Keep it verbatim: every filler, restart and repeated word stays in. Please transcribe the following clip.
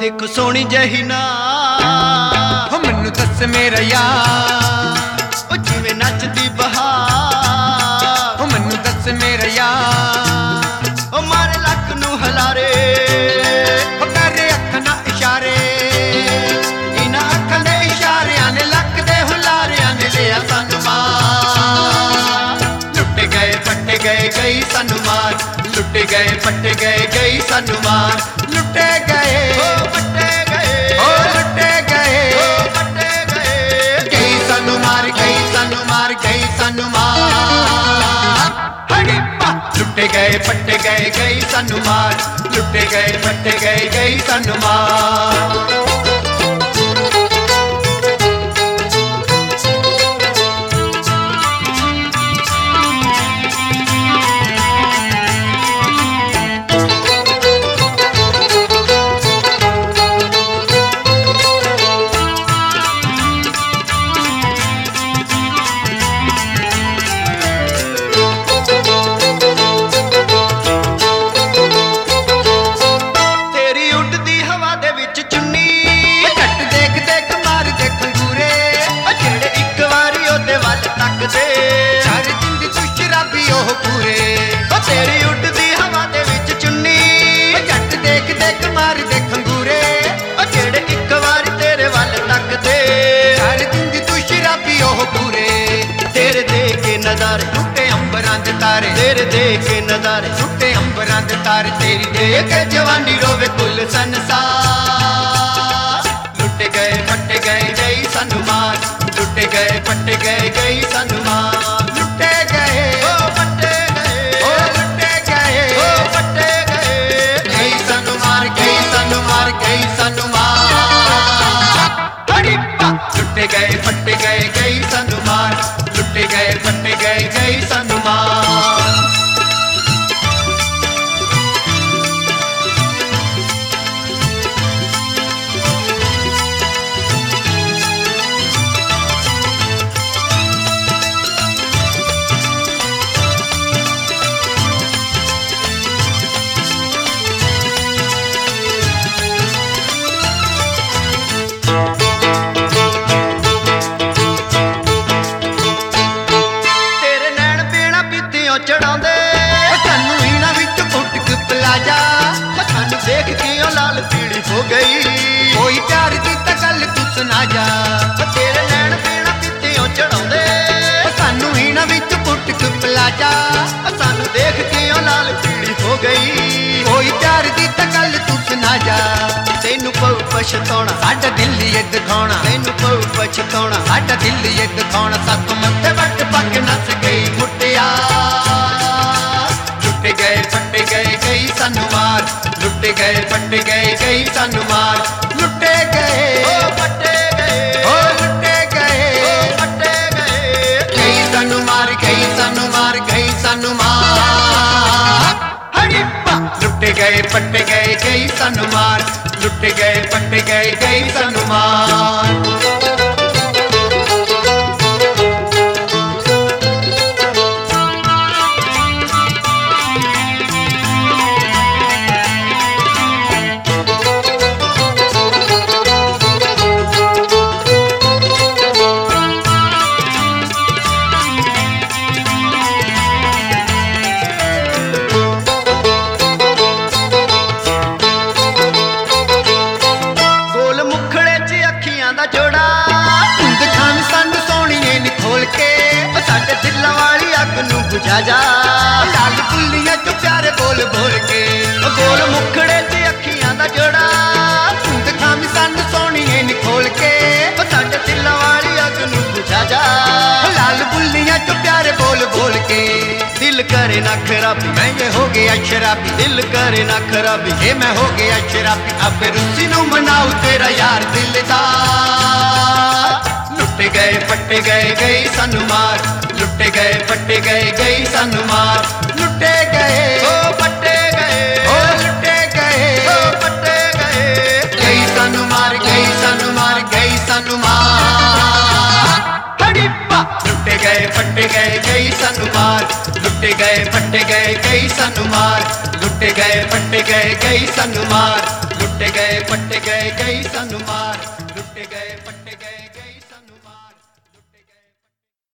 देखो सोनी जही ना हो मैनू दस मेरा यार, ओ जिवें नचदी बहार। हो मैनू दस मेरा यार, ओ मारे लक नू हलारे, हो करे अख ना इशारे, इन्हां अखां दे इशारियां ने लक दे हुलारियां ने लिया सानू मार। लुटे गए पट्टे गए गई सानू मार, लुटे गए पट्टे गए गई सानू मार। लुटे गए ओ पट्टे गए, ओ लुटे गए, ओ पट्टे गए गई सानू मार, गई सानू मार, गई सानू मार। हड़िप्पा। लुटे गए पट्टे गए गई सानू मार, लुटे गए पट्टे गए गई सानू मार। चार दिन दी तू शराबी ओह पूरे, ओ तेरी उड़दी हवा दे विच चुन्नी, जट देख देख मार दे खंगूरे, ओ जेड़े इक वारी तेरे वल तकदे। चार दिन दी तू शराबी ओह पूरे, तेरे दे के नज़ारे टुटे अंबरां दे तारे, तेरे दे के नज़ारे टुटे अंबरां दे तारे, तेरी देख के जवानी रोवे कुल संसार। लुटे गए पट्टे गए गई सानू मार, लुटे गए पट्टे गए गई सानू मार। लुटे गए ओ पट्टे गए, ओ लुटे गए, ओ पट्टे गए गई सानू मार, गई सानू मार, गई सानू मार। हड़िप्पा। लुटे गए पट्टे गए गई सानू मार, लुटे गए पट्टे गए गई सानू मार। चढ़ांदे सानू हीना विच पुटक पलाजा, सानू देख के ओ लाल पीली हो गई। कोई प्यार दी तां गल तू सुना जा, तेरे नैन पीना पीतियों चढ़ांदे सानू हीना विच पुटक पलाजा, सानू देख के ओ लाल पीली हो गई। कोई प्यार दी तां गल तू सुना जा, तेनू पऊ पछताउणा साडा दिल ये दिखाउणा, तेनू पऊ पछताउणा साडा दिल ये दिखाउणा, सत मत्थे वट पग नस गई मुटिया। लुटे गए पट्टे गए गई सानू मार, लुटे गए पट्टे गए गई सानू मार। लुटे गए ओ पट्टे गए, ओ लुटे गए, ओ पट्टे गए गई सानू मार, गई सानू मार, गई सानू मार। हड़िप्पा। लुटे गए पट्टे गए गई सानू मार, लुटे गए पट्टे गए गई सानू मार। साडे दिल वाली अग नू बुझा जा, लाल बुल्लियां चो प्यारे बोल बोल के, गोल मुखड़े च अखियां दा जोड़ा दिखावी सानू सोहणीए नी खोल के। साडे दिल वाली अग नू बुझा जा, लाल बुल्लियां चो प्यारे बोल बोल के। दिल करे ना खराबी मैं ये हो गया शराबी, दिल करे ना खराबी ये मैं हो गया शराबी, अब रुसी नू मनाऊ तेरा यार दिलदार। लुटे गए पट्टे गए गई सानू मार, लुटे गए पट्टे गए गई सानू मार। लुटे गए ओ पट्टे गए, ओ लुटे गए, ओ पट्टे गए गई सानू मार, गई सानू मार, गई सानू मार। हड़िप्पा। लुटे गए पट्टे गए गई सानू मार, लुटे गए पट्टे गए गई सानू मार, लुटे गए पट्टे गए गई सानू मार। ਲੁੱਟ ਗਏ ਪੱਟ ਗਏ ਕਈ ਸਾਨੂੰ ਮਾਰ ਲੁੱਟ ਗਏ